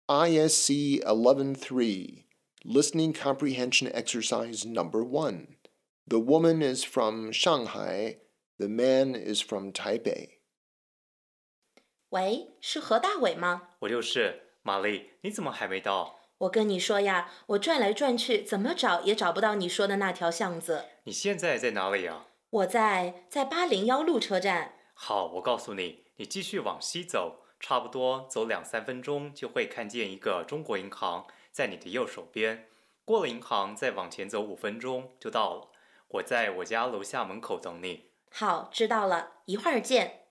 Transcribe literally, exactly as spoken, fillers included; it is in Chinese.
I S C eleven three, Listening Comprehension Exercise Number one. The woman is from Shanghai. The man is from Taipei. 喂，是何大伟吗？ 我就是。玛丽，你怎么还没到？ 我跟你说呀，我转来转去，怎么找也找不到你说的那条巷子。 你现在在哪里啊？ 我在在八零幺路车站。 好，我告诉你，你继续往西走，差不多走两三分钟就会看见一个中国银行，在你的右手边。过了银行，再往前走五分钟就到了。我在我家楼下门口等你。 好，知道了，一会儿见。